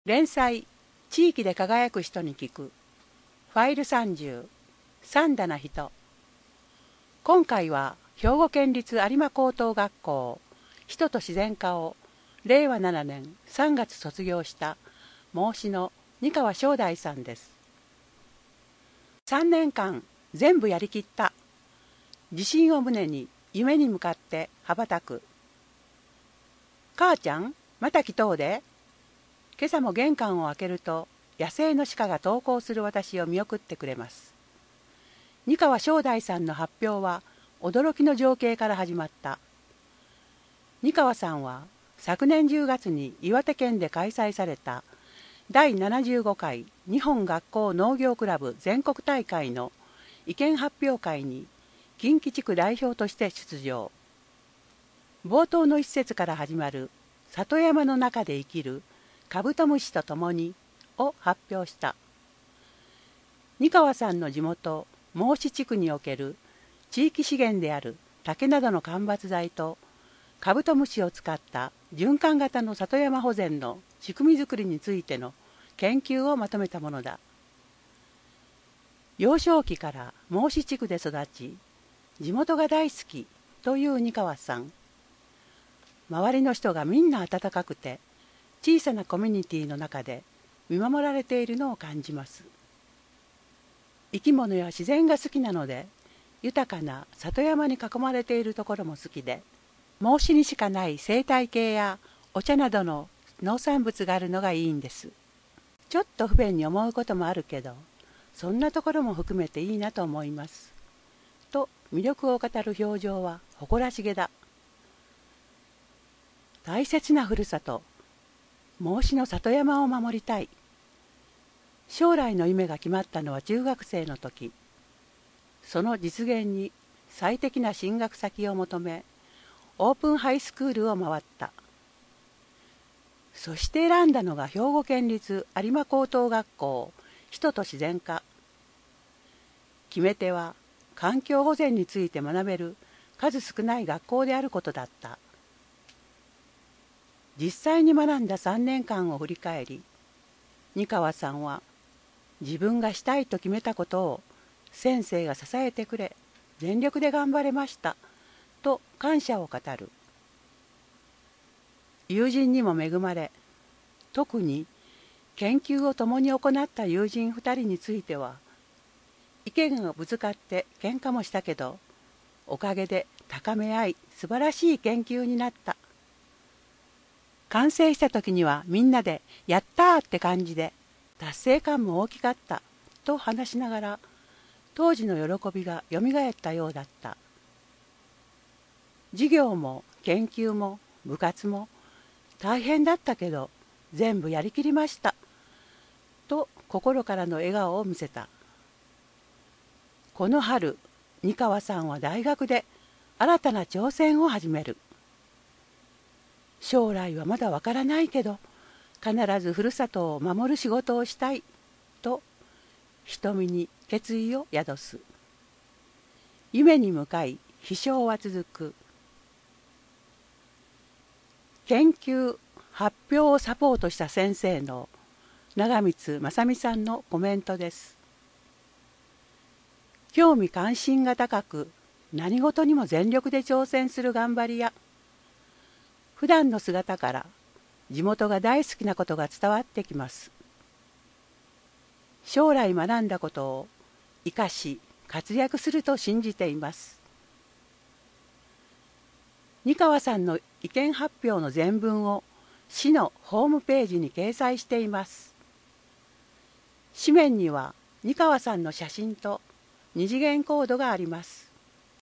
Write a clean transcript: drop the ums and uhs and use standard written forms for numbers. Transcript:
連載地域で輝く人に聞くファイル30三田な人。今回は兵庫県立有馬高等学校人と自然科を令和7年3月卒業した孟子の二川正大さんです。3年間全部やりきった。自信を胸に夢に向かって羽ばたく。母ちゃんまた来とうで。今朝も玄関を開けると野生の鹿が登校する私を見送ってくれます。二川正大さんの発表は驚きの情景から始まった。二川さんは昨年10月に岩手県で開催された第75回日本学校農業クラブ全国大会の意見発表会に近畿地区代表として出場。冒頭の一節から始まる里山の中で生きるカブトムシと共にを発表した。二川さんの地元孟子地区における地域資源である竹などの間伐材とカブトムシを使った循環型の里山保全の仕組みづくりについての研究をまとめたものだ。幼少期から孟子地区で育ち、地元が大好きという二川さん。周りの人がみんな温かくて、小さなコミュニティの中で見守られているのを感じます。生き物や自然が好きなので、豊かな里山に囲まれているところも好きで、孟子にしかない生態系やお茶などの農産物があるのがいいんです。ちょっと不便に思うこともあるけど、そんなところも含めていいなと思います。と魅力を語る表情は誇らしげだ。大切なふるさと、孟子の里山を守りたい。将来の夢が決まったのは中学生の時。その実現に最適な進学先を求め、オープンハイスクールを回った。そして選んだのが兵庫県立有馬高等学校人と自然科。決め手は環境保全について学べる数少ない学校であることだった。実際に学んだ3年間を振り返り、二川さんは自分がしたいと決めたことを先生が支えてくれ、全力で頑張れましたと感謝を語る。友人にも恵まれ、特に研究を共に行った友人2人については、意見がぶつかって喧嘩もしたけど、おかげで高め合い素晴らしい研究になった。完成した時にはみんなでやったーって感じで達成感も大きかったと話しながら当時の喜びがよみがえったようだった。授業も研究も部活も大変だったけど全部やりきりましたと心からの笑顔を見せた。この春、二川さんは大学で新たな挑戦を始める。将来はまだわからないけど必ずふるさとを守る仕事をしたいと瞳に決意を宿す。夢に向かい飛翔は続く。研究発表をサポートした先生の長光正美さんのコメントです。興味関心が高く何事にも全力で挑戦する頑張りや、普段の姿から地元が大好きなことが伝わってきます。将来学んだことを生かし活躍すると信じています。二川さんの意見発表の全文を市のホームページに掲載しています。紙面には二川さんの写真と二次元コードがあります。